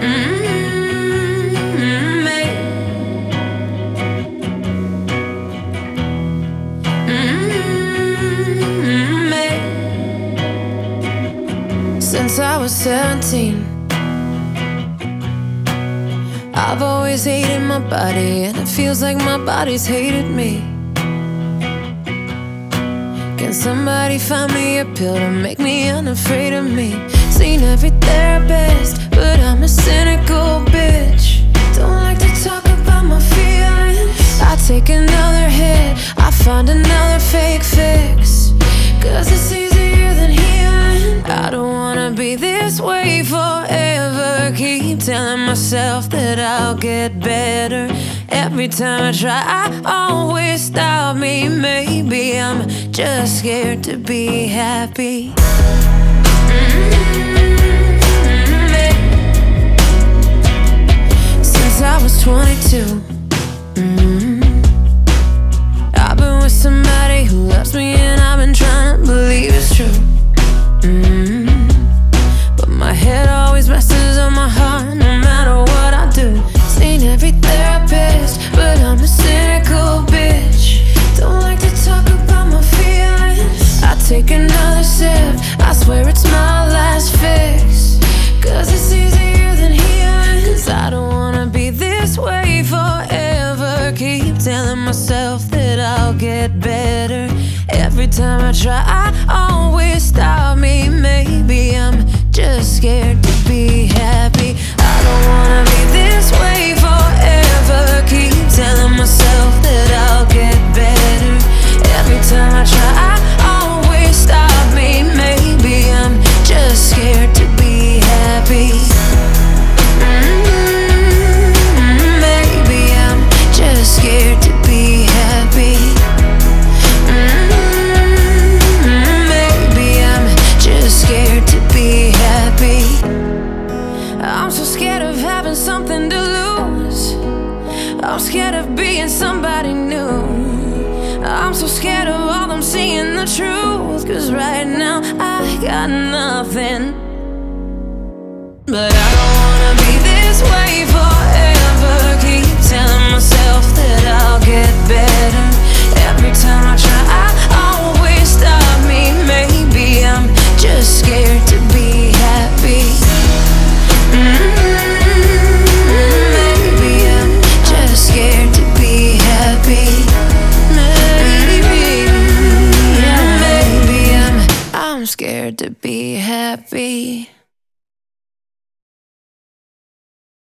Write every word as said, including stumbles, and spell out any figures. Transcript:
Since I was seventeen, I've always hated my body, and it feels like my body's hated me. Can somebody find me a pill to make me unafraid of me? Seen every therapist, but I'm a cynical bitch. Don't like to talk about my feelings. I take another hit, I find another fake fix, 'cause it's easier than healing. I don't wanna be this way forever. Keep telling myself that I'll get better. Every time I try, I always stop me. Maybe I'm just scared to be happy. Mm-hmm. Since I was twenty-two, mm-hmm. I've been with somebody who loves me, and I've been trying to believe it's true. Mm-hmm. But my head always messes up my heart, no matter what I do. Seen every therapist, but I'm a cynical bitch. Don't like to talk about my feelings. I take another sip, I swear it's my last fix, 'cause it's easier than healing. 'Cause I don't wanna be this way forever. Keep telling myself that I'll get better. Every time I try, I always stop me. Maybe I'm just scared to be happy. I don't wanna be this way forever. Keep telling myself that I'll get better. Every time I try, I always stop me. Maybe I'm just scared to be happy. Mm-hmm. Maybe I'm just scared to be happy. Scared to be happy. I'm so scared of having something to lose. I'm scared of being somebody new. I'm so scared of all them seeing the truth, 'cause right now I got nothing. But I don't wanna be this way forever. Keep telling myself that I'll get better. Every time I try,